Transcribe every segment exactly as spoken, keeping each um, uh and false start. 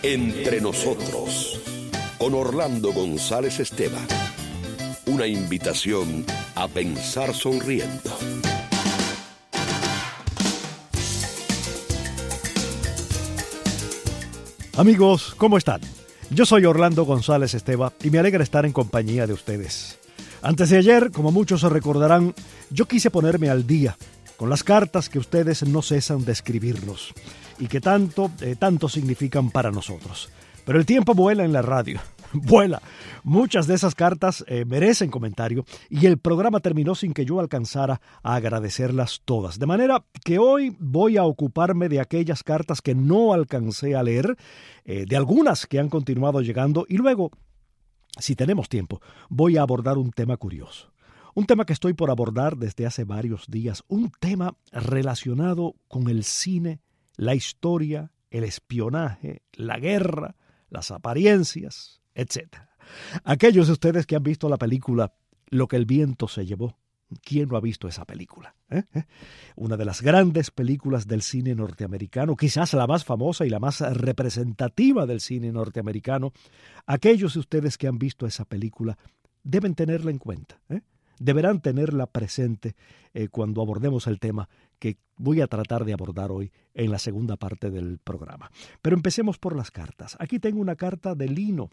Entre nosotros, con Orlando González Esteban. Una invitación a pensar sonriendo. Amigos, ¿cómo están? Yo soy Orlando González Esteban y me alegra estar en compañía de ustedes. Antes de ayer, como muchos se recordarán, yo quise ponerme al día con las cartas que ustedes no cesan de escribirnos y que tanto, eh, tanto significan para nosotros. Pero el tiempo vuela en la radio, vuela. Muchas de esas cartas eh, merecen comentario y el programa terminó sin que yo alcanzara a agradecerlas todas. De manera que hoy voy a ocuparme de aquellas cartas que no alcancé a leer, eh, de algunas que han continuado llegando y luego, si tenemos tiempo, voy a abordar un tema curioso. Un tema que estoy por abordar desde hace varios días, un tema relacionado con el cine, la historia, el espionaje, la guerra, las apariencias, etcétera. Aquellos de ustedes que han visto la película Lo que el viento se llevó, ¿quién no ha visto esa película? ¿Eh? ¿Eh? Una de las grandes películas del cine norteamericano, quizás la más famosa y la más representativa del cine norteamericano. Aquellos de ustedes que han visto esa película deben tenerla en cuenta, ¿eh? Deberán tenerla presente eh, cuando abordemos el tema que voy a tratar de abordar hoy en la segunda parte del programa. Pero empecemos por las cartas. Aquí tengo una carta de Lino,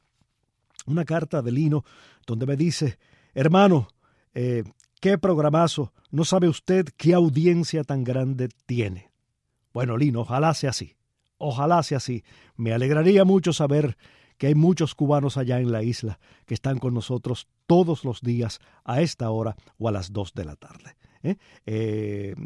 una carta de Lino donde me dice: hermano, eh, qué programazo, no sabe usted qué audiencia tan grande tiene. Bueno, Lino, ojalá sea así, ojalá sea así. Me alegraría mucho saber que hay muchos cubanos allá en la isla que están con nosotros todos los días a esta hora o a las dos de la tarde. ¿Eh? Eh,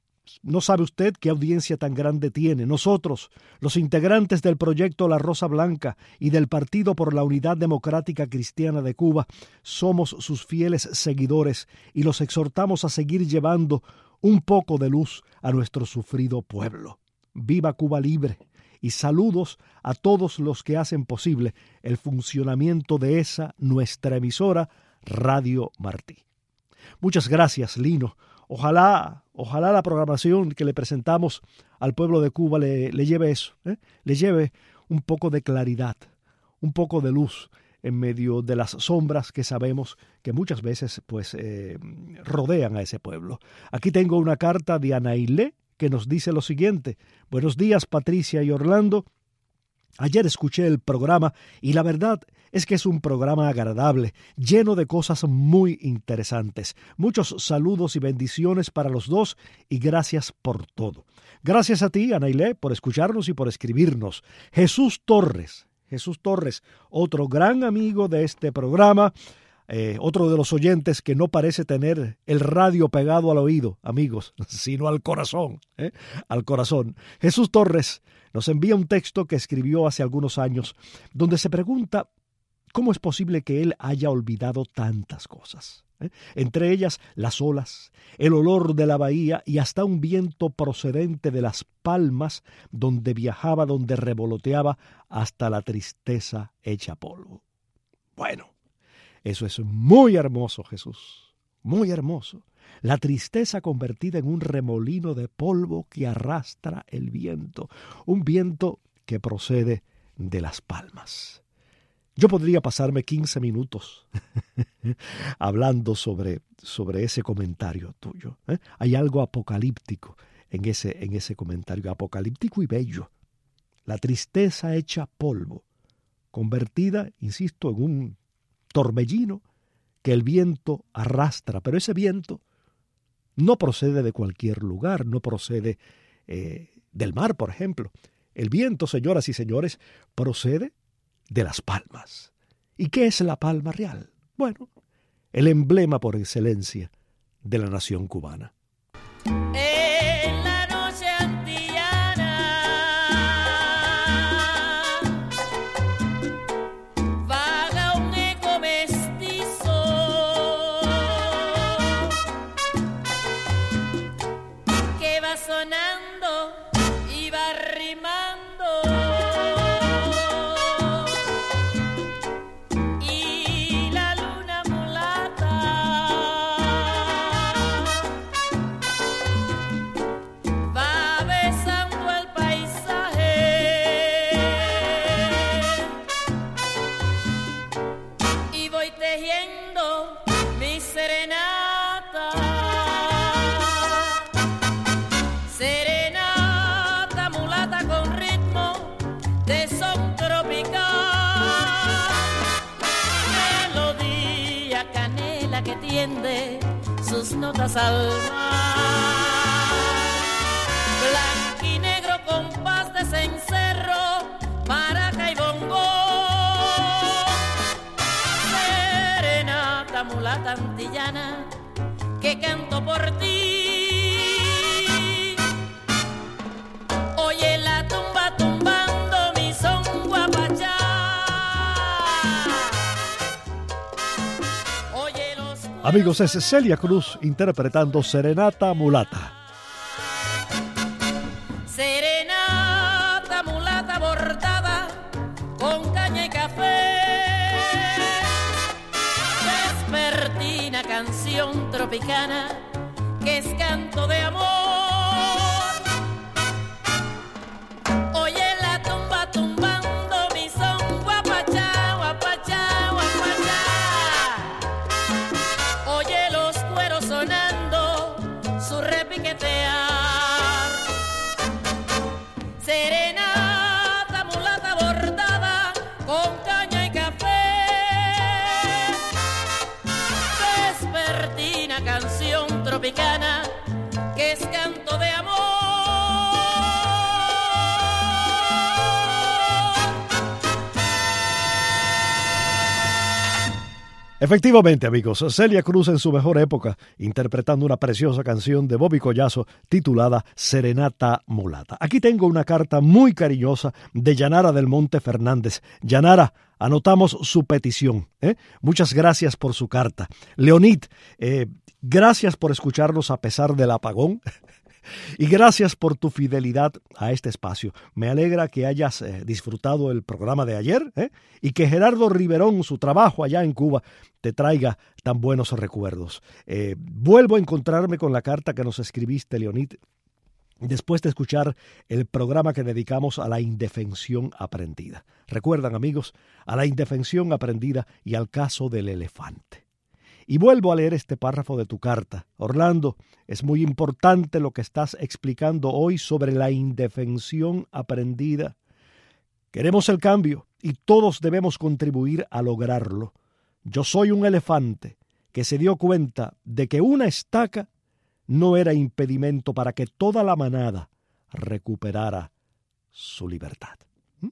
no sabe usted qué audiencia tan grande tiene. Nosotros, los integrantes del proyecto La Rosa Blanca y del Partido por la Unidad Democrática Cristiana de Cuba, somos sus fieles seguidores y los exhortamos a seguir llevando un poco de luz a nuestro sufrido pueblo. ¡Viva Cuba libre! Y saludos a todos los que hacen posible el funcionamiento de esa nuestra emisora, Radio Martí. Muchas gracias, Lino. Ojalá, ojalá la programación que le presentamos al pueblo de Cuba le, le lleve eso, ¿eh? le lleve un poco de claridad, un poco de luz en medio de las sombras que sabemos que muchas veces pues, eh, rodean a ese pueblo. Aquí tengo una carta de Anailé, que nos dice lo siguiente: buenos días, Patricia y Orlando. Ayer escuché el programa y la verdad es que es un programa agradable, lleno de cosas muy interesantes. Muchos saludos y bendiciones para los dos y gracias por todo. Gracias a ti, Anailé, por escucharnos y por escribirnos. Jesús Torres, Jesús Torres, otro gran amigo de este programa. Eh, otro de los oyentes que no parece tener el radio pegado al oído, amigos, sino al corazón, ¿eh? al corazón. Jesús Torres nos envía un texto que escribió hace algunos años, donde se pregunta cómo es posible que él haya olvidado tantas cosas, ¿eh? entre ellas las olas, el olor de la bahía y hasta un viento procedente de Las Palmas, donde viajaba, donde revoloteaba hasta la tristeza hecha polvo. Bueno, eso es muy hermoso, Jesús, muy hermoso. La tristeza convertida en un remolino de polvo que arrastra el viento, un viento que procede de Las Palmas. Yo podría pasarme quince minutos hablando sobre, sobre ese comentario tuyo. ¿eh? Hay algo apocalíptico en ese, en ese comentario, apocalíptico y bello. La tristeza hecha polvo, convertida, insisto, en un torbellino que el viento arrastra, pero ese viento no procede de cualquier lugar, no procede eh, del mar, por ejemplo. El viento, señoras y señores, procede de Las Palmas. ¿Y qué es la palma real? Bueno, el emblema por excelencia de la nación cubana. tiende sus notas al mar. Blanco y negro compás de cencerro, maraca y bongo, serenata mulata antillana que canto por ti. Oye la tumba tumbando mi son guapachá. Oye los... Amigos, es Celia Cruz interpretando Serenata Mulata. Serenata mulata bordada con caña y café, vespertina canción tropicana que es canto de amor. Oye la tumba tumbando mi son guapachá, guapachá, guapachá. Oye los cueros sonando su repiquetear. Serenata mulata bordada con caña y café, vespertina canción tropicana que es canto de amor. Efectivamente, amigos, Celia Cruz en su mejor época, interpretando una preciosa canción de Bobby Collazo titulada Serenata Mulata. Aquí tengo una carta muy cariñosa de Yanara del Monte Fernández. Yanara, anotamos su petición. ¿eh? Muchas gracias por su carta. Leonid, eh, gracias por escucharnos a pesar del apagón. Y gracias por tu fidelidad a este espacio. Me alegra que hayas eh, disfrutado el programa de ayer ¿eh? y que Gerardo Riverón, su trabajo allá en Cuba, te traiga tan buenos recuerdos. Eh, vuelvo a encontrarme con la carta que nos escribiste, Leonid, después de escuchar el programa que dedicamos a la indefensión aprendida. Recuerdan, amigos, a la indefensión aprendida y al caso del elefante. Y vuelvo a leer este párrafo de tu carta. Orlando, es muy importante lo que estás explicando hoy sobre la indefensión aprendida. Queremos el cambio y todos debemos contribuir a lograrlo. Yo soy un elefante que se dio cuenta de que una estaca no era impedimento para que toda la manada recuperara su libertad. ¿Mm?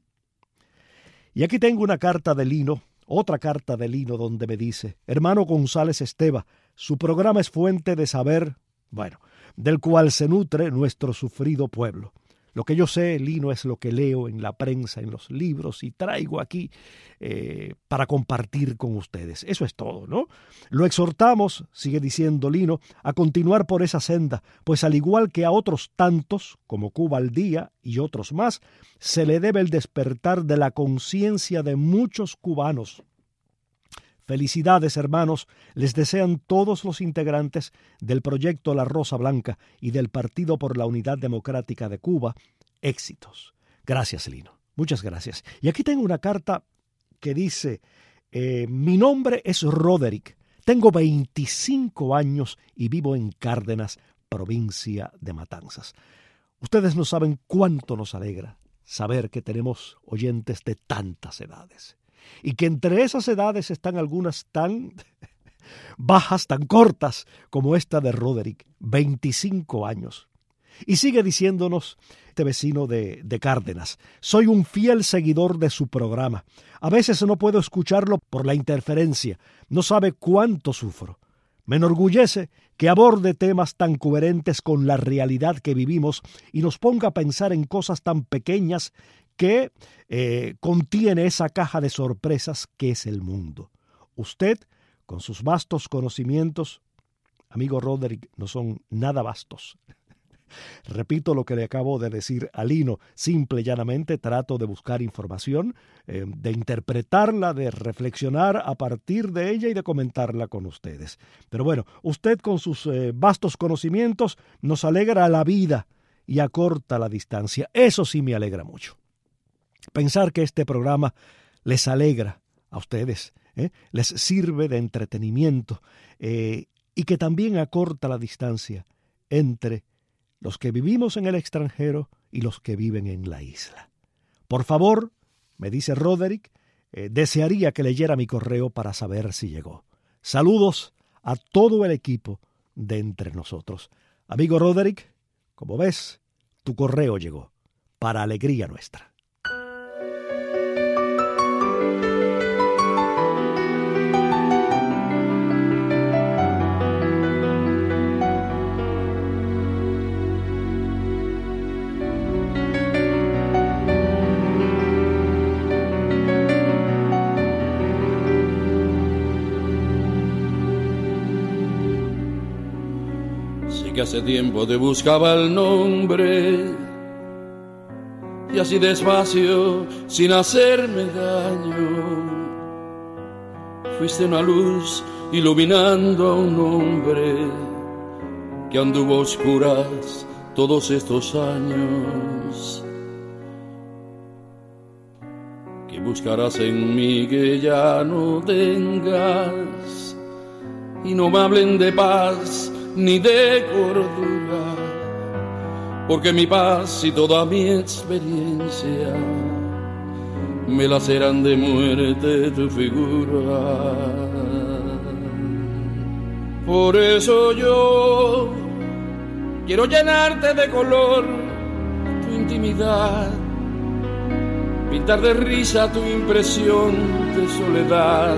Y aquí tengo una carta de Lino. Otra carta de Lino donde me dice, hermano González Esteva, su programa es fuente de saber, bueno, del cual se nutre nuestro sufrido pueblo. Lo que yo sé, Lino, es lo que leo en la prensa, en los libros y traigo aquí eh, para compartir con ustedes. Eso es todo, ¿no? Lo exhortamos, sigue diciendo Lino, a continuar por esa senda, pues al igual que a otros tantos, como Cuba al Día y otros más, se le debe el despertar de la conciencia de muchos cubanos. Felicidades, hermanos, les desean todos los integrantes del proyecto La Rosa Blanca y del Partido por la Unidad Democrática de Cuba. Éxitos. Gracias, Lino. Muchas gracias. Y aquí tengo una carta que dice, eh, mi nombre es Roderick, tengo veinticinco años y vivo en Cárdenas, provincia de Matanzas. Ustedes no saben cuánto nos alegra saber que tenemos oyentes de tantas edades. Y que entre esas edades están algunas tan bajas, tan cortas, como esta de Roderick, veinticinco años. Y sigue diciéndonos este vecino de, de Cárdenas, soy un fiel seguidor de su programa. A veces no puedo escucharlo por la interferencia, no sabe cuánto sufro. Me enorgullece que aborde temas tan coherentes con la realidad que vivimos y nos ponga a pensar en cosas tan pequeñas que eh, contiene esa caja de sorpresas que es el mundo. Usted, con sus vastos conocimientos, amigo Roderick, no son nada vastos. Repito lo que le acabo de decir a Lino, simple y llanamente trato de buscar información, eh, de interpretarla, de reflexionar a partir de ella y de comentarla con ustedes. Pero bueno, usted con sus eh, vastos conocimientos nos alegra la vida y acorta la distancia. Eso sí me alegra mucho. Pensar que este programa les alegra a ustedes, ¿eh? les sirve de entretenimiento eh, y que también acorta la distancia entre los que vivimos en el extranjero y los que viven en la isla. Por favor, me dice Roderick, eh, desearía que leyera mi correo para saber si llegó. Saludos a todo el equipo de Entre Nosotros. Amigo Roderick, como ves, tu correo llegó, para alegría nuestra. Que hace tiempo te buscaba el nombre y así despacio, sin hacerme daño, fuiste una luz iluminando a un hombre que anduvo a oscuras todos estos años. Que buscarás en mí que ya no tengas y no me hablen de paz ni de cordura, porque mi paz y toda mi experiencia me laceran de muerte tu figura. Por eso yo quiero llenarte de color tu intimidad, pintar de risa tu impresión de soledad,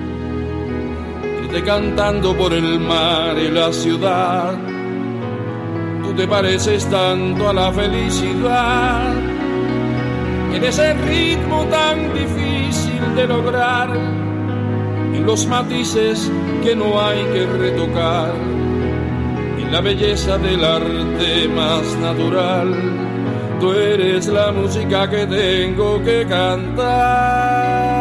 cantando por el mar y la ciudad. Tú te pareces tanto a la felicidad, en ese ritmo tan difícil de lograr, en los matices que no hay que retocar, en la belleza del arte más natural. Tú eres la música que tengo que cantar.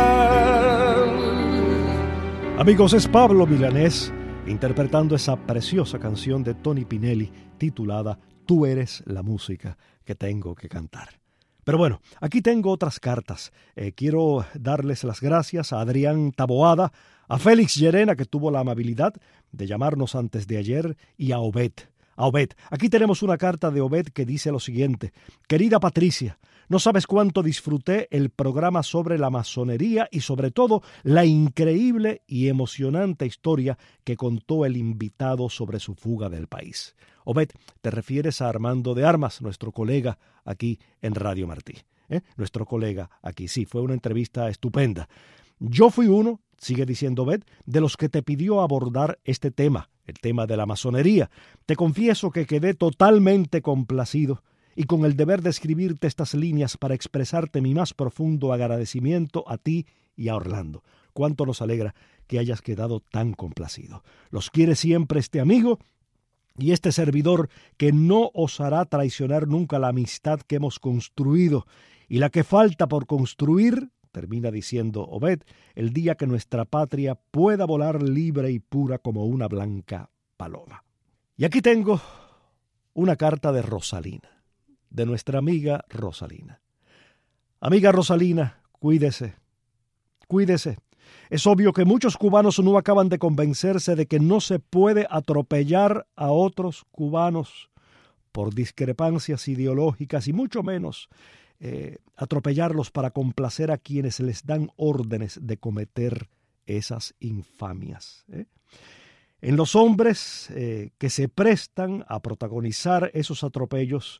Amigos, es Pablo Milanés interpretando esa preciosa canción de Tony Pinelli titulada Tú eres la música que tengo que cantar. Pero bueno, aquí tengo otras cartas. Eh, quiero darles las gracias a Adrián Taboada, a Félix Llerena, que tuvo la amabilidad de llamarnos antes de ayer, y a Obed. A Obed. Aquí tenemos una carta de Obed que dice lo siguiente: Querida Patricia, no sabes cuánto disfruté el programa sobre la masonería y sobre todo la increíble y emocionante historia que contó el invitado sobre su fuga del país. Obed, te refieres a Armando de Armas, nuestro colega aquí en Radio Martí. ¿Eh? Nuestro colega aquí, sí, fue una entrevista estupenda. Yo fui uno, sigue diciendo Obed, de los que te pidió abordar este tema, el tema de la masonería. Te confieso que quedé totalmente complacido y con el deber de escribirte estas líneas para expresarte mi más profundo agradecimiento a ti y a Orlando. Cuánto nos alegra que hayas quedado tan complacido. Los quiere siempre este amigo y este servidor, que no osará traicionar nunca la amistad que hemos construido y la que falta por construir, termina diciendo Obed, el día que nuestra patria pueda volar libre y pura como una blanca paloma. Y aquí tengo una carta de Rosalina, de nuestra amiga Rosalina. Amiga Rosalina, cuídese, cuídese. Es obvio que muchos cubanos no acaban de convencerse de que no se puede atropellar a otros cubanos por discrepancias ideológicas y mucho menos eh, atropellarlos para complacer a quienes les dan órdenes de cometer esas infamias, ¿eh? En los hombres eh, que se prestan a protagonizar esos atropellos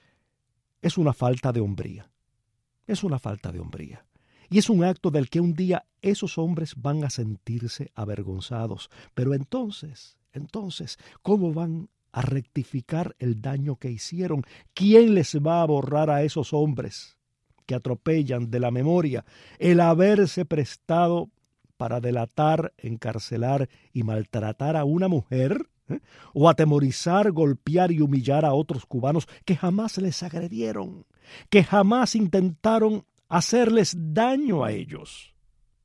es una falta de hombría, es una falta de hombría. Y es un acto del que un día esos hombres van a sentirse avergonzados. Pero entonces, entonces, ¿cómo van a rectificar el daño que hicieron? ¿Quién les va a borrar a esos hombres que atropellan de la memoria el haberse prestado para delatar, encarcelar y maltratar a una mujer? ¿Eh? O atemorizar, golpear y humillar a otros cubanos que jamás les agredieron, que jamás intentaron hacerles daño a ellos.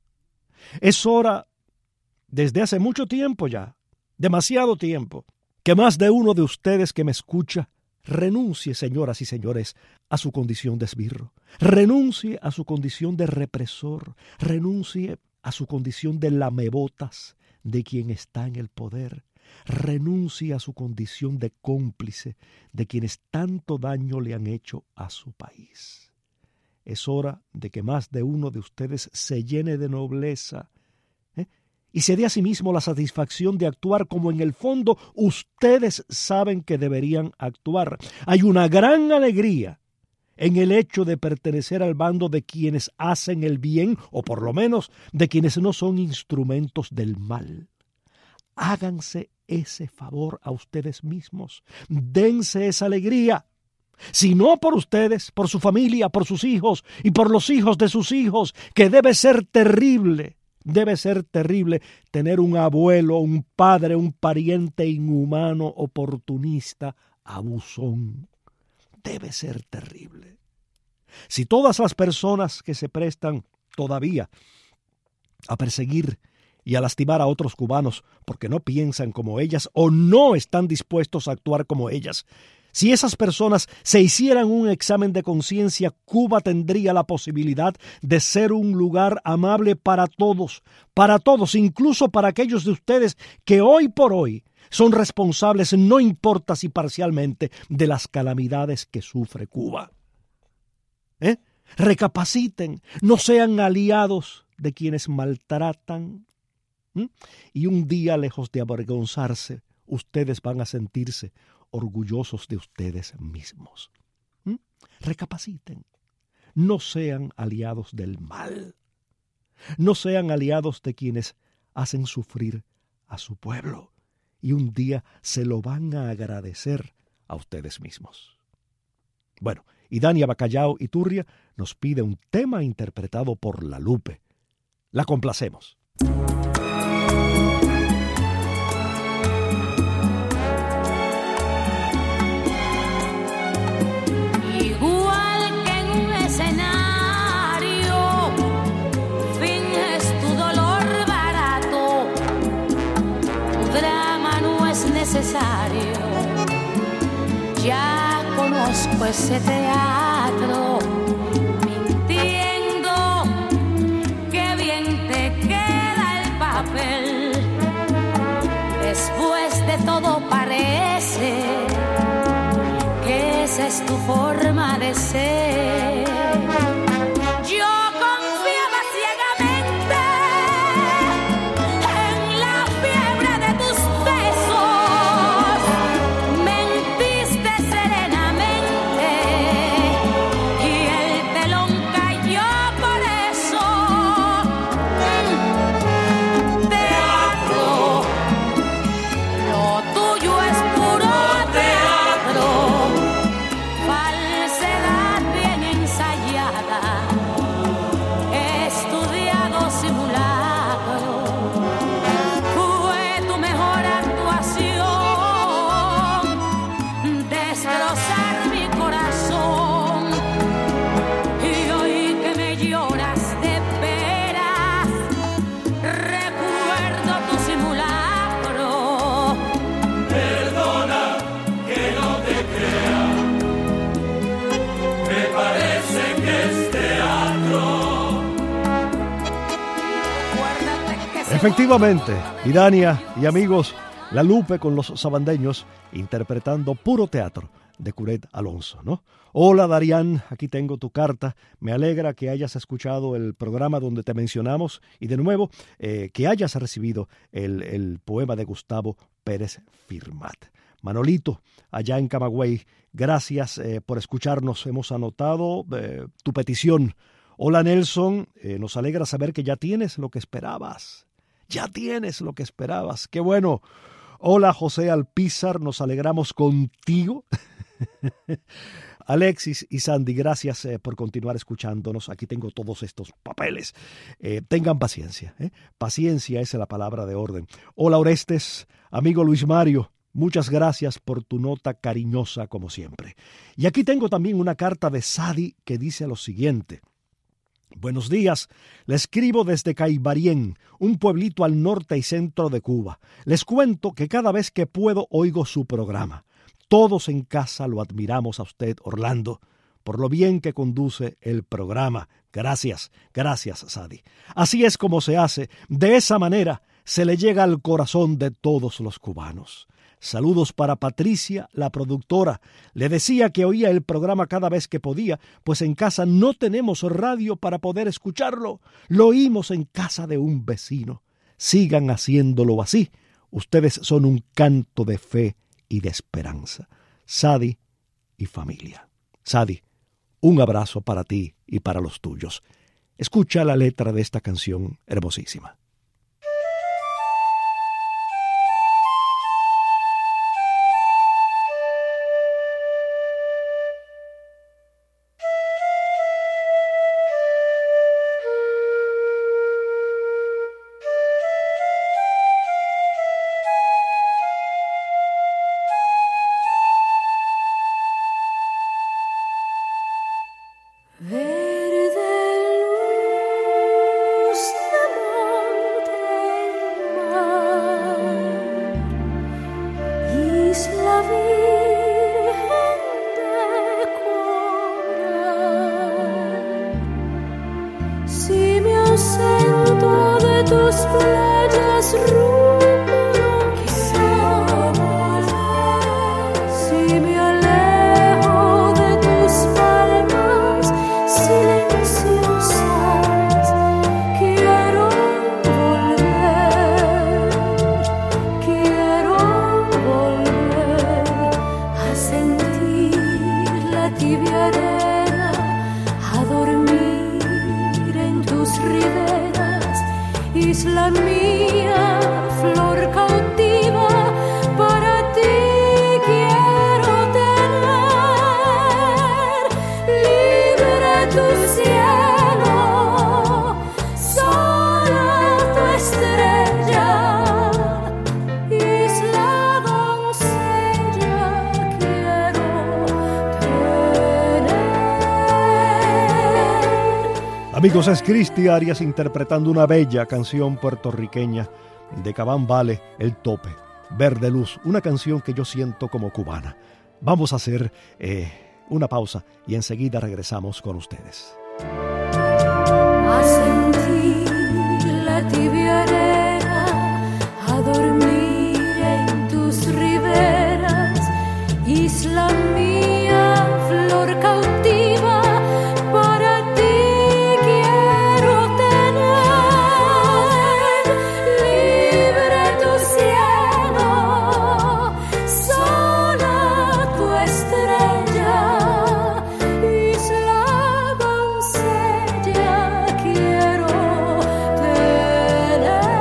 Es hora, desde hace mucho tiempo ya, demasiado tiempo, que más de uno de ustedes que me escucha renuncie, señoras y señores, a su condición de esbirro, renuncie a su condición de represor, renuncie a su condición de lamebotas de quien está en el poder, renuncie a su condición de cómplice de quienes tanto daño le han hecho a su país. Es hora de que más de uno de ustedes se llene de nobleza, ¿eh? y se dé a sí mismo la satisfacción de actuar como en el fondo ustedes saben que deberían actuar. Hay una gran alegría en el hecho de pertenecer al bando de quienes hacen el bien, o por lo menos de quienes no son instrumentos del mal. Háganse ese favor a ustedes mismos. Dense esa alegría. Si no por ustedes, por su familia, por sus hijos y por los hijos de sus hijos, que debe ser terrible, debe ser terrible tener un abuelo, un padre, un pariente inhumano, oportunista, abusón. Debe ser terrible. Si todas las personas que se prestan todavía a perseguir y a lastimar a otros cubanos porque no piensan como ellas o no están dispuestos a actuar como ellas, si esas personas se hicieran un examen de conciencia, Cuba tendría la posibilidad de ser un lugar amable para todos, para todos, incluso para aquellos de ustedes que hoy por hoy son responsables, no importa si parcialmente, de las calamidades que sufre Cuba. ¿Eh? Recapaciten, no sean aliados de quienes maltratan. ¿Mm? Y un día, lejos de avergonzarse, ustedes van a sentirse orgullosos de ustedes mismos. ¿Mm? Recapaciten. No sean aliados del mal. No sean aliados de quienes hacen sufrir a su pueblo. Y un día se lo van a agradecer a ustedes mismos. Bueno, y Dania Bacallao Iturria nos pide un tema interpretado por La Lupe. La complacemos. Igual que en un escenario, finges tu dolor barato, tu drama no es necesario. Ya conozco ese teatro, mintiendo, qué bien te queda el papel. Después de todo parece que esa es tu forma de ser. Yo confiaba ciegamente en la fiebre de tus besos, mentiste serenamente y el telón cayó por eso. Teatro, lo tuyo es puro teatro, falsedad bien ensayada, estudiado simulacro. Fue tu mejor actuación, destrozar mi corazón. Y hoy que me lloras de veras, recuerdo tu simulacro. Perdona que no te crea, me parece que es teatro. Acuérdate que se Efectivamente, y Dania y amigos, La Lupe con los sabandeños interpretando puro teatro de Curet Alonso, ¿no? Hola Darían, aquí tengo tu carta. Me alegra que hayas escuchado el programa donde te mencionamos y de nuevo eh, que hayas recibido el, el poema de Gustavo Pérez Firmat. Manolito, allá en Camagüey, gracias eh, por escucharnos. Hemos anotado eh, tu petición. Hola Nelson, eh, nos alegra saber que ya tienes lo que esperabas. Ya tienes lo que esperabas. ¡Qué bueno! Hola José Alpizar, nos alegramos contigo. Alexis y Sandy, gracias eh, por continuar escuchándonos. Aquí tengo todos estos papeles. Eh, tengan paciencia. ¿eh? Paciencia es la palabra de orden. Hola Orestes, amigo Luis Mario. Muchas gracias por tu nota cariñosa como siempre. Y aquí tengo también una carta de Sadi que dice lo siguiente. Buenos días, le escribo desde Caibarién, un pueblito al norte y centro de Cuba. Les cuento que cada vez que puedo oigo su programa. Todos en casa lo admiramos a usted, Orlando, por lo bien que conduce el programa. Gracias, gracias, Sadi. Así es como se hace. De esa manera se le llega al corazón de todos los cubanos. Saludos para Patricia, la productora. Le decía que oía el programa cada vez que podía, pues en casa no tenemos radio para poder escucharlo. Lo oímos en casa de un vecino. Sigan haciéndolo así. Ustedes son un canto de fe y de esperanza. Sadi y familia. Sadi, un abrazo para ti y para los tuyos. Escucha la letra de esta canción hermosísima. Isla mía, flor cautiva, para ti quiero tener. Libre tu cielo, sola tu estrella, isla doncella quiero tener. Amigos, es Cristi Arias interpretando una bella canción puertorriqueña de Cabán Vale, El Tope, Verde Luz, una canción que yo siento como cubana. Vamos a hacer eh, una pausa y enseguida regresamos con ustedes. A sentir la tibia arena, a dormir en tus riberas, isla mía, flor cautiva, para ti quiero tener. Libre tu cielo, sola tu estrella, isla doncella quiero tener.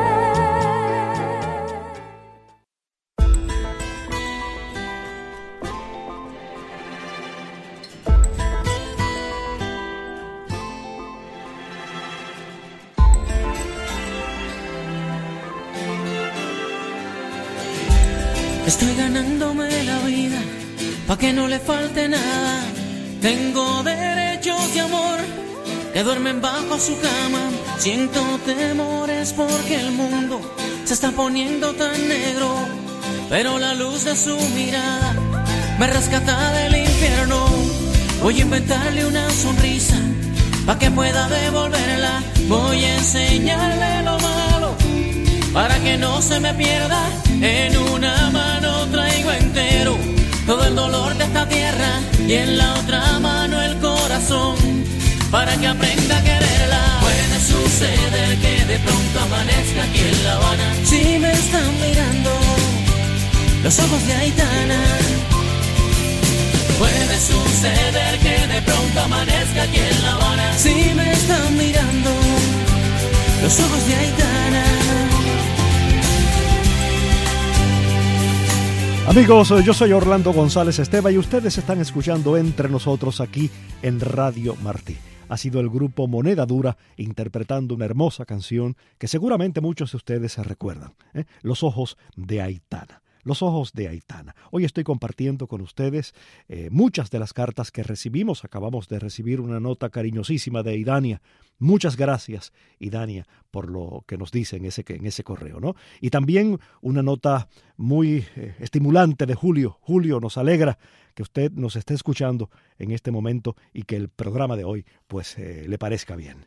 Estoy ganándome la vida, pa' que no le falte nada. Tengo derechos de amor que duermen bajo su cama. Siento temores porque el mundo se está poniendo tan negro, pero la luz de su mirada me rescata del infierno. Voy a inventarle una sonrisa pa' que pueda devolverla. Voy a enseñarle lo malo para que no se me pierda. En una mano traigo entero todo el dolor de esta tierra y en la otra mano el corazón para que aprenda a quererla. Puede suceder que de pronto amanezca aquí en La Habana. Si me están mirando los ojos de Aitana. Puede suceder que de pronto amanezca aquí en La Habana. Si me están mirando los ojos de Aitana. Amigos, yo soy Orlando González Esteva y ustedes están escuchando Entre Nosotros aquí en Radio Martí. Ha sido el grupo Moneda Dura interpretando una hermosa canción que seguramente muchos de ustedes se recuerdan, ¿eh? Los ojos de Aitana. Los ojos de Aitana. Hoy estoy compartiendo con ustedes eh, muchas de las cartas que recibimos. Acabamos de recibir una nota cariñosísima de Idania. Muchas gracias, Idania, por lo que nos dice en ese, en ese correo, ¿no? Y también una nota muy eh, estimulante de Julio. Julio, nos alegra que usted nos esté escuchando en este momento y que el programa de hoy pues eh, le parezca bien.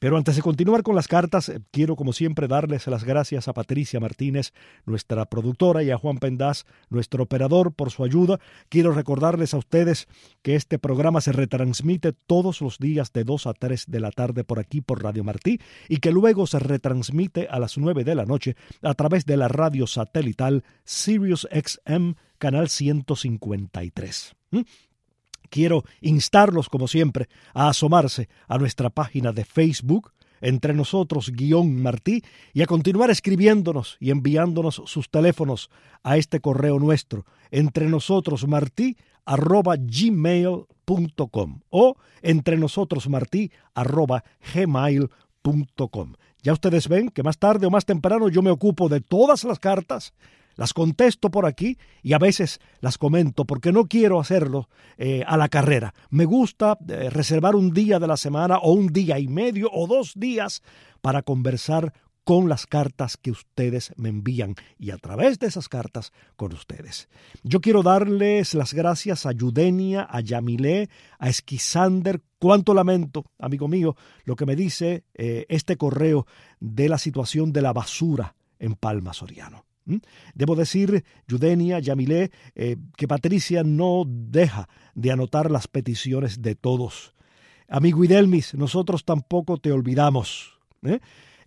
Pero antes de continuar con las cartas, quiero como siempre darles las gracias a Patricia Martínez, nuestra productora, y a Juan Pendaz, nuestro operador, por su ayuda. Quiero recordarles a ustedes que este programa se retransmite todos los días de dos a tres de la tarde por aquí por Radio Martí y que luego se retransmite a las nueve de la noche a través de la radio satelital Sirius X M canal ciento cincuenta y tres. ¿Mm? Quiero instarlos, como siempre, a asomarse a nuestra página de Facebook, Entre Nosotros guión Martí, y a continuar escribiéndonos y enviándonos sus teléfonos a este correo nuestro, entrenosotros.martí arroba gmail punto com o entrenosotros.martí arroba gmail punto com. Ya ustedes ven que más tarde o más temprano yo me ocupo de todas las cartas. Las contesto por aquí y a veces las comento porque no quiero hacerlo eh, a la carrera. Me gusta eh, reservar un día de la semana o un día y medio o dos días para conversar con las cartas que ustedes me envían y a través de esas cartas con ustedes. Yo quiero darles las gracias a Yudenia, a Yamilé, a Esquisander. Cuánto lamento, amigo mío, lo que me dice eh, este correo de la situación de la basura en Palma Soriano. Debo decir, Yudenia, Yamilé, eh, que Patricia no deja de anotar las peticiones de todos. Amigo Idelmis, nosotros tampoco te olvidamos. ¿eh?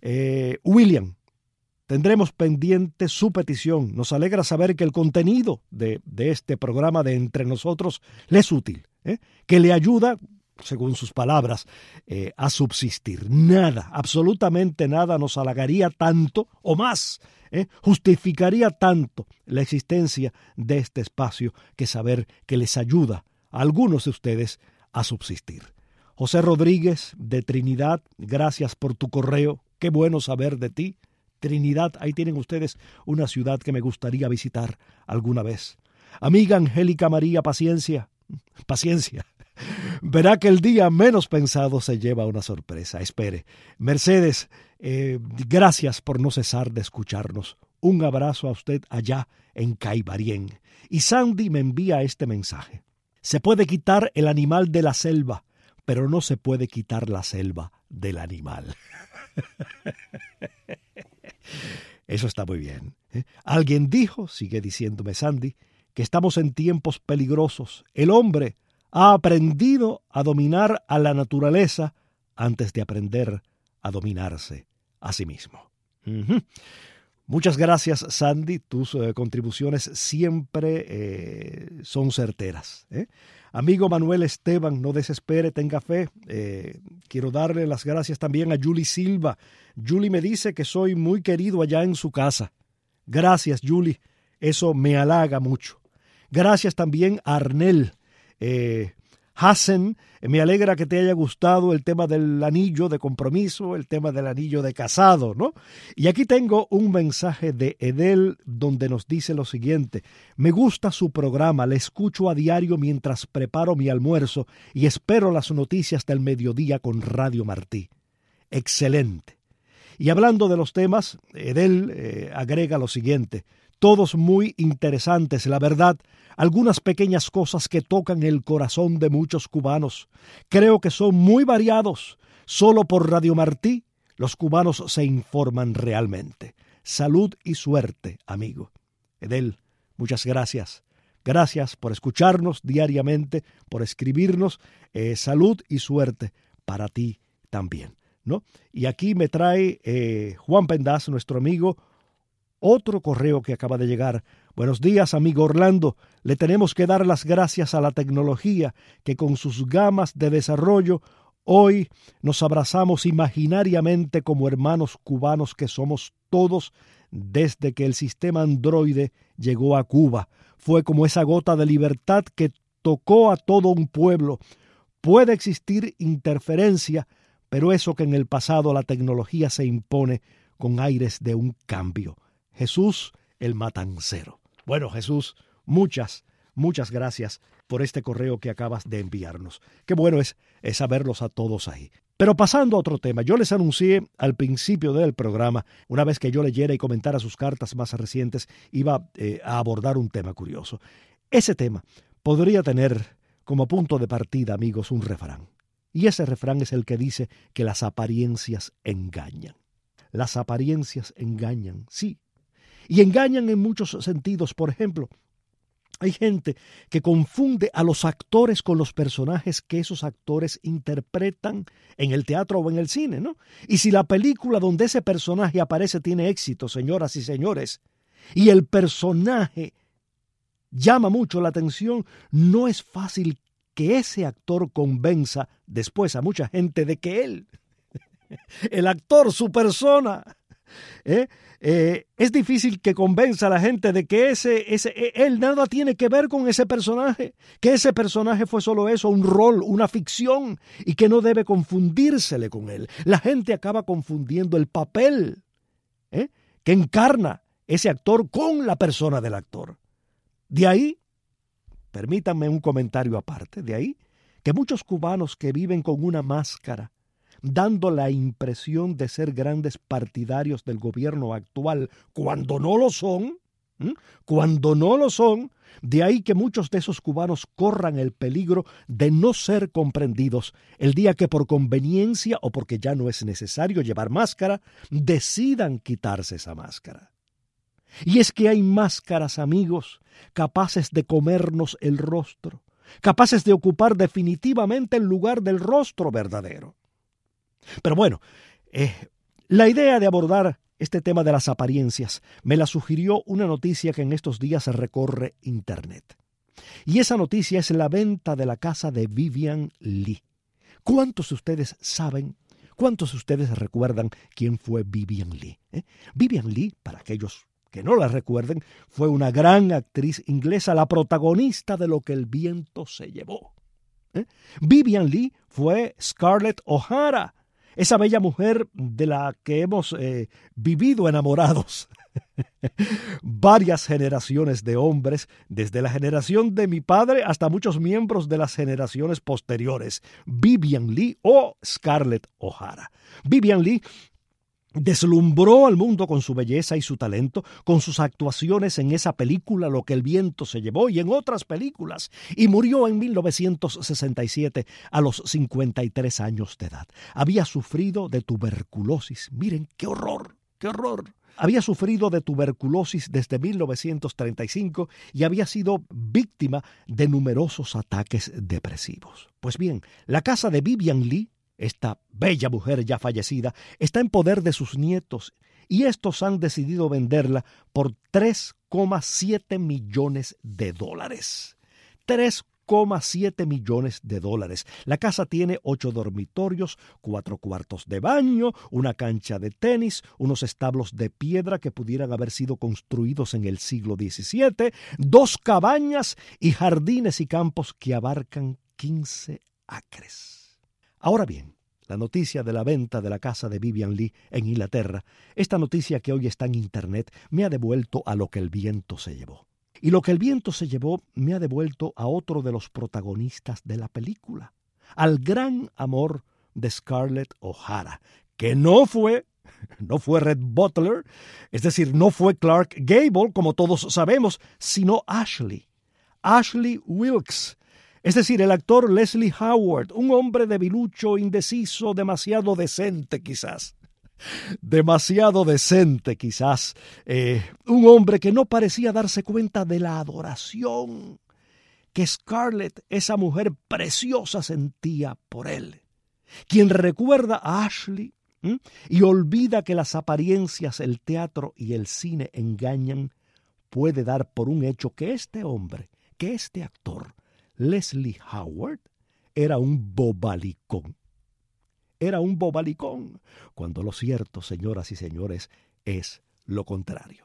Eh, William, tendremos pendiente su petición. Nos alegra saber que el contenido de, de este programa de Entre Nosotros le es útil, ¿eh? que le ayuda, según sus palabras, eh, a subsistir. Nada, absolutamente nada nos halagaría tanto o más, ¿eh? justificaría tanto la existencia de este espacio que saber que les ayuda a algunos de ustedes a subsistir. José Rodríguez de Trinidad, gracias por tu correo. Qué bueno saber de ti. Trinidad, ahí tienen ustedes una ciudad que me gustaría visitar alguna vez. Amiga Angélica María, paciencia, paciencia. Verá que el día menos pensado se lleva una sorpresa. Espere. Mercedes, eh, gracias por no cesar de escucharnos. Un abrazo a usted allá en Caibarien. Y Sandy me envía este mensaje. Se puede quitar el animal de la selva, pero no se puede quitar la selva del animal. Eso está muy bien. ¿eh? Alguien dijo, sigue diciéndome Sandy, que estamos en tiempos peligrosos. El hombre ha aprendido a dominar a la naturaleza antes de aprender a dominarse a sí mismo. Uh-huh. Muchas gracias, Sandy. Tus eh, contribuciones siempre eh, son certeras. ¿eh? Amigo Manuel Esteban, no desespere, tenga fe. Eh, quiero darle las gracias también a Julie Silva. Julie me dice que soy muy querido allá en su casa. Gracias, Julie. Eso me halaga mucho. Gracias también a Arnel. Eh, Hassen, me alegra que te haya gustado el tema del anillo de compromiso, el tema del anillo de casado, ¿no? Y aquí tengo un mensaje de Edel donde nos dice lo siguiente: me gusta su programa, le escucho a diario mientras preparo mi almuerzo y espero las noticias del mediodía con Radio Martí. Excelente. Y hablando de los temas, Edel eh, agrega lo siguiente: todos muy interesantes, la verdad, algunas pequeñas cosas que tocan el corazón de muchos cubanos. Creo que son muy variados. Solo por Radio Martí los cubanos se informan realmente. Salud y suerte, amigo. Edel, muchas gracias. Gracias por escucharnos diariamente, por escribirnos. Eh, salud y suerte para ti también, ¿no? Y aquí me trae eh, Juan Pendaz, nuestro amigo, otro correo que acaba de llegar. Buenos días, amigo Orlando. Le tenemos que dar las gracias a la tecnología que con sus gamas de desarrollo hoy nos abrazamos imaginariamente como hermanos cubanos que somos todos desde que el sistema androide llegó a Cuba. Fue como esa gota de libertad que tocó a todo un pueblo. Puede existir interferencia, pero eso que en el pasado la tecnología se impone con aires de un cambio. Jesús el Matancero. Bueno, Jesús, muchas, muchas gracias por este correo que acabas de enviarnos. Qué bueno es, es saberlos a todos ahí. Pero pasando a otro tema, yo les anuncié al principio del programa, una vez que yo leyera y comentara sus cartas más recientes, iba eh, a abordar un tema curioso. Ese tema podría tener como punto de partida, amigos, un refrán. Y ese refrán es el que dice que las apariencias engañan. Las apariencias engañan, sí. Y engañan en muchos sentidos. Por ejemplo, hay gente que confunde a los actores con los personajes que esos actores interpretan en el teatro o en el cine, ¿no? Y si la película donde ese personaje aparece tiene éxito, señoras y señores, y el personaje llama mucho la atención, no es fácil que ese actor convenza después a mucha gente de que él, el actor, su persona, ¿eh? Eh, es difícil que convenza a la gente de que ese, ese, él nada tiene que ver con ese personaje, que ese personaje fue solo eso, un rol, una ficción, y que no debe confundírsele con él. La gente acaba confundiendo el papel ¿eh? que encarna ese actor con la persona del actor. De ahí, permítanme un comentario aparte, de ahí que muchos cubanos que viven con una máscara, dando la impresión de ser grandes partidarios del gobierno actual, cuando no lo son, ¿eh? cuando no lo son, de ahí que muchos de esos cubanos corran el peligro de no ser comprendidos el día que por conveniencia o porque ya no es necesario llevar máscara, decidan quitarse esa máscara. Y es que hay máscaras, amigos, capaces de comernos el rostro, capaces de ocupar definitivamente el lugar del rostro verdadero. Pero bueno, eh, la idea de abordar este tema de las apariencias me la sugirió una noticia que en estos días recorre Internet. Y esa noticia es la venta de la casa de Vivien Leigh. ¿Cuántos de ustedes saben, cuántos de ustedes recuerdan quién fue Vivien Leigh? ¿Eh? Vivien Leigh, para aquellos que no la recuerden, fue una gran actriz inglesa, la protagonista de Lo que el viento se llevó. ¿Eh? Vivien Leigh fue Scarlett O'Hara, esa bella mujer de la que hemos eh, vivido enamorados. Varias generaciones de hombres, desde la generación de mi padre hasta muchos miembros de las generaciones posteriores. Vivien Leigh o Scarlett O'Hara. Vivien Leigh deslumbró al mundo con su belleza y su talento, con sus actuaciones en esa película Lo que el viento se llevó y en otras películas, y murió en mil novecientos sesenta y siete a los cincuenta y tres años de edad. Había sufrido de tuberculosis. Miren, qué horror, qué horror. Había sufrido de tuberculosis desde mil novecientos treinta y cinco y había sido víctima de numerosos ataques depresivos. Pues bien, la casa de Vivien Leigh, esta bella mujer ya fallecida, está en poder de sus nietos y estos han decidido venderla por tres coma siete millones de dólares. tres coma siete millones de dólares. La casa tiene ocho dormitorios, cuatro cuartos de baño, una cancha de tenis, unos establos de piedra que pudieran haber sido construidos en el siglo diecisiete, dos cabañas y jardines y campos que abarcan quince acres. Ahora bien, la noticia de la venta de la casa de Vivien Leigh en Inglaterra, esta noticia que hoy está en Internet, me ha devuelto a Lo que el viento se llevó. Y Lo que el viento se llevó me ha devuelto a otro de los protagonistas de la película, al gran amor de Scarlett O'Hara, que no fue, no fue Red Butler, es decir, no fue Clark Gable, como todos sabemos, sino Ashley, Ashley Wilkes. Es decir, el actor Leslie Howard, un hombre debilucho, indeciso, demasiado decente quizás. Demasiado decente quizás. Eh, un hombre que no parecía darse cuenta de la adoración que Scarlett, esa mujer preciosa, sentía por él. Quien recuerda a Ashley ¿m? y olvida que las apariencias, el teatro y el cine engañan, puede dar por un hecho que este hombre, que este actor, Leslie Howard, era un bobalicón. Era un bobalicón, cuando lo cierto, señoras y señores, es lo contrario.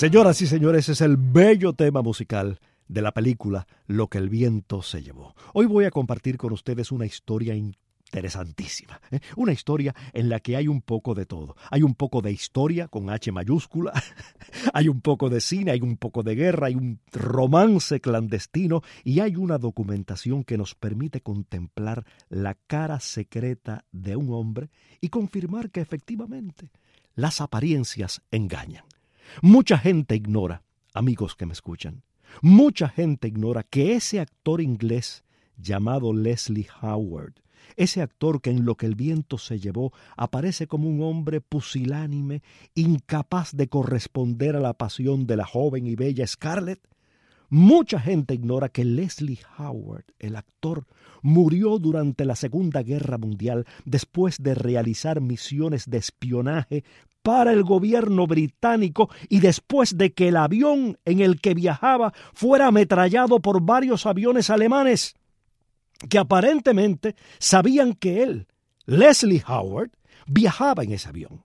Señoras y señores, ese es el bello tema musical de la película Lo que el viento se llevó. Hoy voy a compartir con ustedes una historia interesantísima, ¿eh? Una historia en la que hay un poco de todo. Hay un poco de historia con H mayúscula, hay un poco de cine, hay un poco de guerra, hay un romance clandestino y hay una documentación que nos permite contemplar la cara secreta de un hombre y confirmar que efectivamente las apariencias engañan. Mucha gente ignora, amigos que me escuchan, mucha gente ignora que ese actor inglés llamado Leslie Howard, ese actor que en Lo que el viento se llevó aparece como un hombre pusilánime, incapaz de corresponder a la pasión de la joven y bella Scarlett, mucha gente ignora que Leslie Howard, el actor, murió durante la Segunda Guerra Mundial después de realizar misiones de espionaje para el gobierno británico y después de que el avión en el que viajaba fuera ametrallado por varios aviones alemanes que aparentemente sabían que él, Leslie Howard, viajaba en ese avión.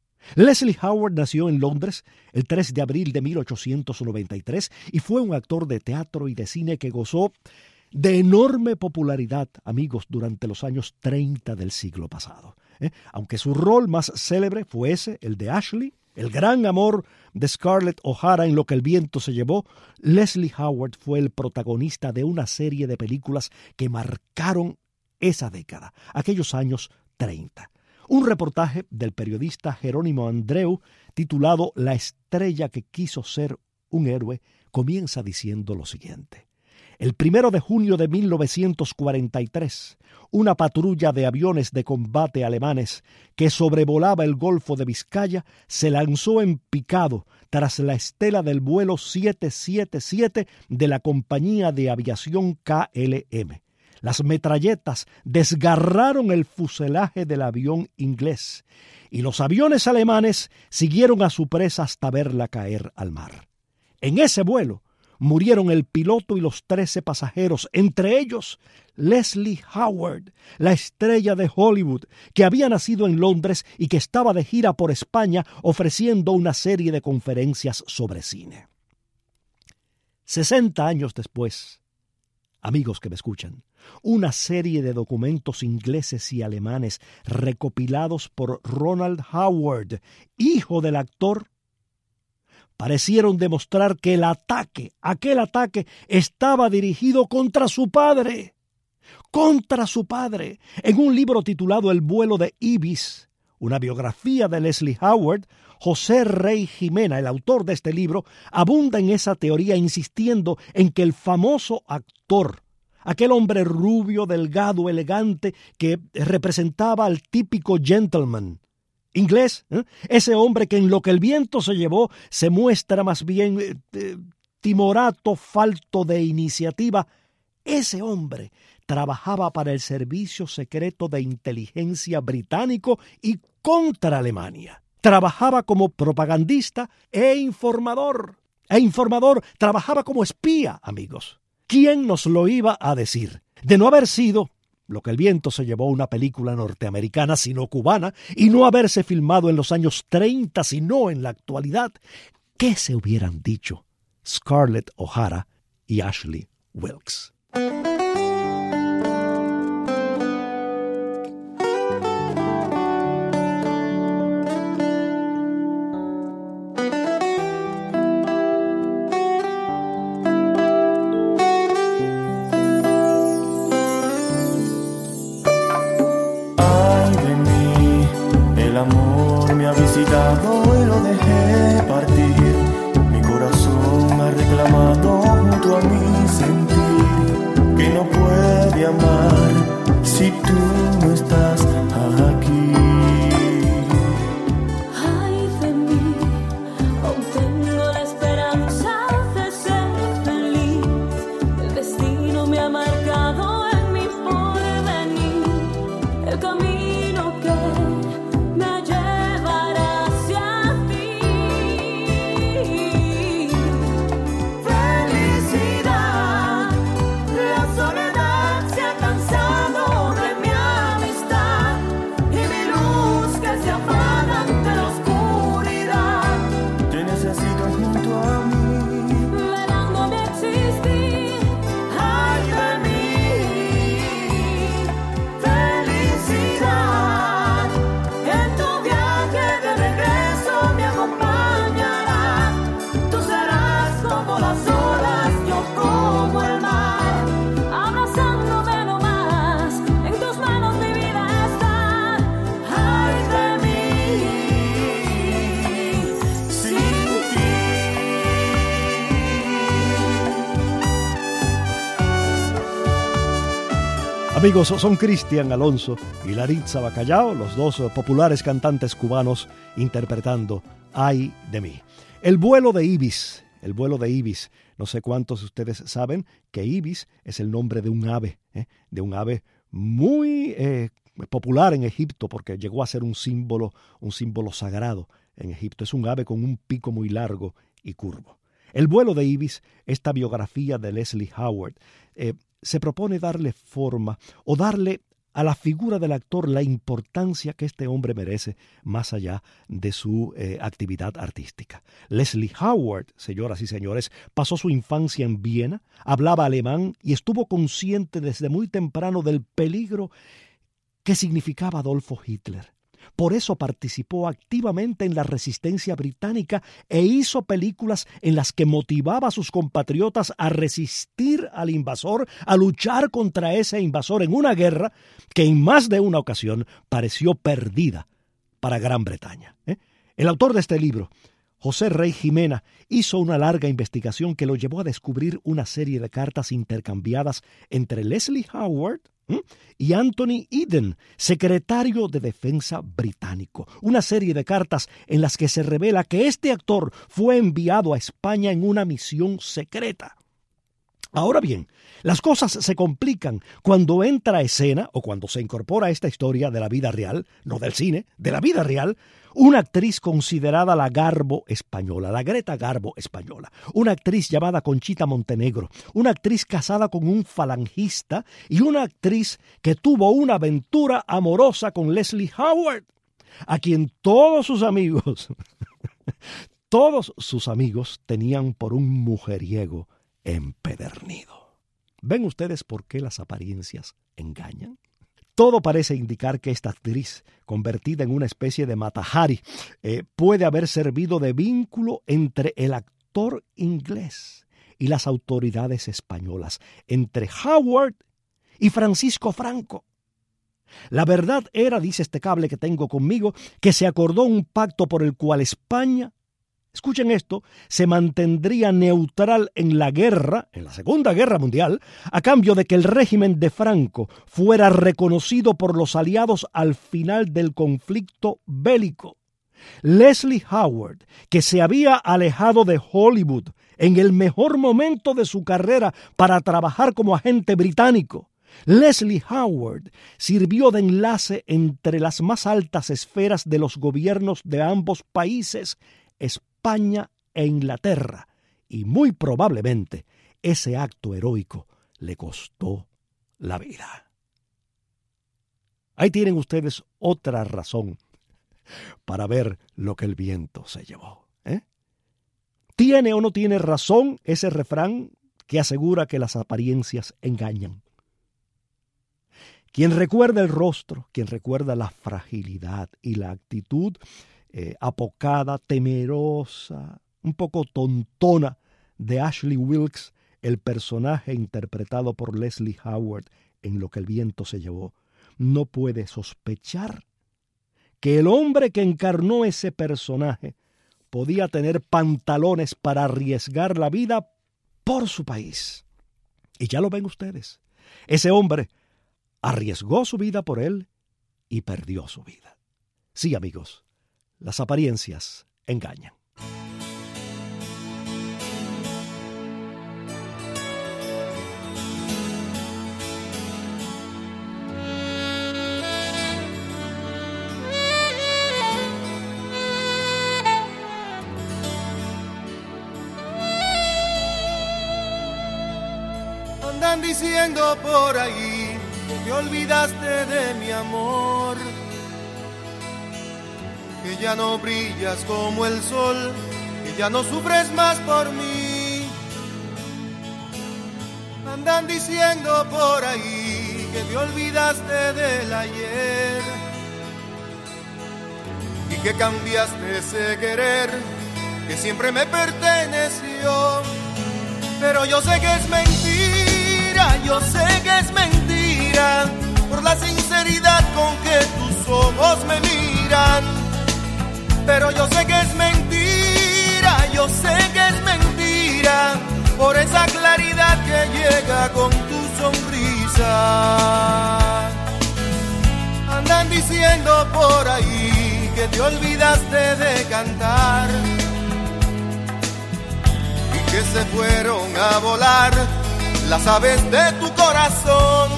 Leslie Howard nació en Londres el tres de abril de mil ochocientos noventa y tres y fue un actor de teatro y de cine que gozó de enorme popularidad, amigos, durante los años treinta del siglo pasado. ¿Eh? Aunque su rol más célebre fuese el de Ashley, el gran amor de Scarlett O'Hara en Lo que el viento se llevó, Leslie Howard fue el protagonista de una serie de películas que marcaron esa década, aquellos años treinta. Un reportaje del periodista Jerónimo Andreu titulado La estrella que quiso ser un héroe comienza diciendo lo siguiente. El primero de junio de mil novecientos cuarenta y tres, una patrulla de aviones de combate alemanes que sobrevolaba el Golfo de Vizcaya se lanzó en picado tras la estela del vuelo siete siete siete de la compañía de aviación K L M. Las metralletas desgarraron el fuselaje del avión inglés y los aviones alemanes siguieron a su presa hasta verla caer al mar. En ese vuelo murieron el piloto y los trece pasajeros, entre ellos Leslie Howard, la estrella de Hollywood, que había nacido en Londres y que estaba de gira por España ofreciendo una serie de conferencias sobre cine. Sesenta años después, amigos que me escuchan, una serie de documentos ingleses y alemanes recopilados por Ronald Howard, hijo del actor, parecieron demostrar que el ataque, aquel ataque, estaba dirigido contra su padre. Contra su padre. En un libro titulado El vuelo de Ibis, una biografía de Leslie Howard, José Rey Jimena, el autor de este libro, abunda en esa teoría insistiendo en que el famoso actor, aquel hombre rubio, delgado, elegante, que representaba al típico gentleman inglés, ¿eh? Ese hombre que en Lo que el viento se llevó se muestra más bien eh, eh, timorato, falto de iniciativa. Ese hombre trabajaba para el servicio secreto de inteligencia británico y contra Alemania. Trabajaba como propagandista e informador. E informador, trabajaba como espía, amigos. ¿Quién nos lo iba a decir? De no haber sido Lo que el viento se llevó una película norteamericana, sino cubana, y no haberse filmado en los años treinta, sino en la actualidad, ¿qué se hubieran dicho Scarlett O'Hara y Ashley Wilkes? Y lo dejé partir. Mi corazón me ha reclamado junto a mi sentir que no puede amar si tú no estás aquí. Ay de mí, aún tengo la esperanza de ser feliz. El destino me ha marcado en mi porvenir, el camino que Felicidad, la soledad se ha cansado de mi amistad. Amigos, son Cristian Alonso y Laritza Bacallao, los dos populares cantantes cubanos interpretando Ay de mí. El vuelo de Ibis, el vuelo de Ibis. No sé cuántos de ustedes saben que Ibis es el nombre de un ave, ¿eh? de un ave muy eh, popular en Egipto porque llegó a ser un símbolo, un símbolo sagrado en Egipto. Es un ave con un pico muy largo y curvo. El vuelo de Ibis, esta biografía de Leslie Howard, eh, se propone darle forma o darle a la figura del actor la importancia que este hombre merece más allá de su eh, actividad artística. Leslie Howard, señoras y señores, pasó su infancia en Viena, hablaba alemán y estuvo consciente desde muy temprano del peligro que significaba Adolfo Hitler. Por eso participó activamente en la resistencia británica e hizo películas en las que motivaba a sus compatriotas a resistir al invasor, a luchar contra ese invasor en una guerra que en más de una ocasión pareció perdida para Gran Bretaña. ¿eh? El autor de este libro, José Rey Jimena, hizo una larga investigación que lo llevó a descubrir una serie de cartas intercambiadas entre Leslie Howard ¿Mm? y Anthony Eden, secretario de Defensa británico. Una serie de cartas en las que se revela que este actor fue enviado a España en una misión secreta. Ahora bien, las cosas se complican cuando entra a escena o cuando se incorpora a esta historia de la vida real, no del cine, de la vida real, una actriz considerada la Garbo española, la Greta Garbo española, una actriz llamada Conchita Montenegro, una actriz casada con un falangista y una actriz que tuvo una aventura amorosa con Leslie Howard, a quien todos sus amigos, todos sus amigos tenían por un mujeriego empedernido. ¿Ven ustedes por qué las apariencias engañan? Todo parece indicar que esta actriz, convertida en una especie de Mata-Hari, eh, puede haber servido de vínculo entre el actor inglés y las autoridades españolas, entre Howard y Francisco Franco. La verdad era, dice este cable que tengo conmigo, que se acordó un pacto por el cual España, escuchen esto, se mantendría neutral en la guerra, en la Segunda Guerra Mundial, a cambio de que el régimen de Franco fuera reconocido por los aliados al final del conflicto bélico. Leslie Howard, que se había alejado de Hollywood en el mejor momento de su carrera para trabajar como agente británico, Leslie Howard sirvió de enlace entre las más altas esferas de los gobiernos de ambos países, España e Inglaterra, y muy probablemente ese acto heroico le costó la vida. Ahí tienen ustedes otra razón para ver lo que el viento se llevó. ¿eh? ¿Tiene o no tiene razón ese refrán que asegura que las apariencias engañan? Quien recuerda el rostro, quien recuerda la fragilidad y la actitud Eh, apocada, temerosa, un poco tontona de Ashley Wilkes, el personaje interpretado por Leslie Howard en Lo que el viento se llevó, no puede sospechar que el hombre que encarnó ese personaje podía tener pantalones para arriesgar la vida por su país. Y ya lo ven ustedes, ese hombre arriesgó su vida por él y perdió su vida. Sí, amigos, las apariencias engañan. Andan diciendo por ahí que te olvidaste de mi amor, que ya no brillas como el sol, que ya no sufres más por mí. Andan diciendo por ahí que te olvidaste del ayer y que cambiaste ese querer que siempre me perteneció. Pero yo sé que es mentira, yo sé que es mentira, por la sinceridad con que tus ojos me miran. Pero yo sé que es mentira, yo sé que es mentira, por esa claridad que llega con tu sonrisa. diciendo por ahí que te olvidaste de cantar y que se fueron a volar las aves de tu corazón.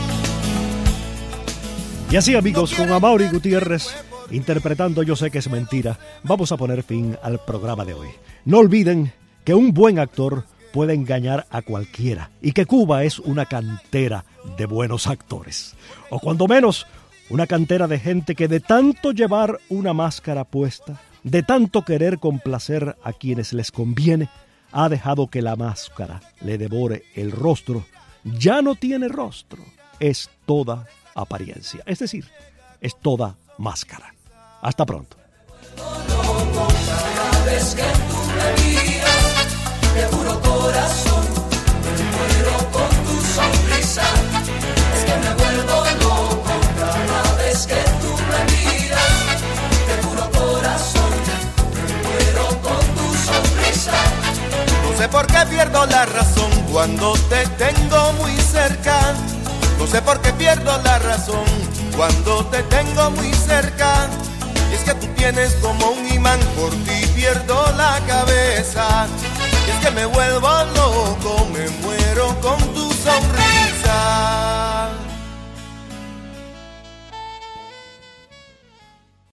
Y así, amigos, con Amaury Gutiérrez interpretando Yo sé que es mentira, vamos a poner fin al programa de hoy. No olviden que un buen actor puede engañar a cualquiera y que Cuba es una cantera de buenos actores, o cuando menos una cantera de gente que de tanto llevar una máscara puesta, de tanto querer complacer a quienes les conviene, ha dejado que la máscara le devore el rostro. Ya no tiene rostro, es toda apariencia, es decir, es toda máscara. Hasta pronto. Cada vez que tú me miras, de puro corazón, me muero con tu sonrisa. Es que me vuelvo loco cada vez que tú me miras, de puro corazón, me muero con tu sonrisa. No sé por qué pierdo la razón cuando te tengo muy cerca. No sé por qué pierdo la razón cuando te tengo muy cerca. Y es que tú tienes como un imán, por ti pierdo la cabeza. Y es que me vuelvo loco, me muero con tu sonrisa.